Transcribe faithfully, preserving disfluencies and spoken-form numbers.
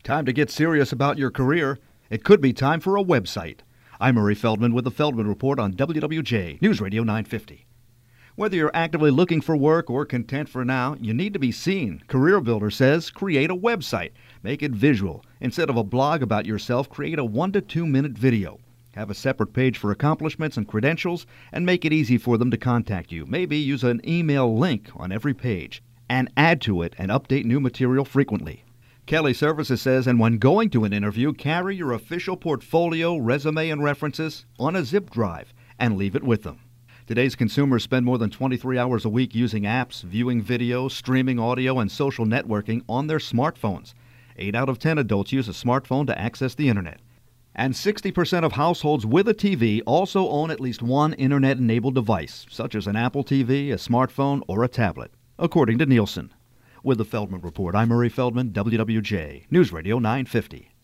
Time to get serious about your career. It could be time for a website. I'm Murray Feldman with the Feldman Report on W W J News Radio nine fifty. Whether you're actively looking for work or content for now, you need to be seen. CareerBuilder says create a website. Make it visual. Instead of a blog about yourself, create a one to two minute video. Have a separate page for accomplishments and credentials, and make it easy for them to contact you. Maybe use an email link on every page, and add to it and update new material frequently. Kelly Services says, and when going to an interview, carry your official portfolio, resume, and references on a zip drive and leave it with them. Today's consumers spend more than twenty-three hours a week using apps, viewing video, streaming audio, and social networking on their smartphones. Eight out of ten adults use a smartphone to access the internet. And sixty percent of households with a T V also own at least one internet-enabled device, such as an Apple T V, a smartphone, or a tablet, according to Nielsen. With the Feldman Report, I'm Murray Feldman, W W J News Radio nine fifty.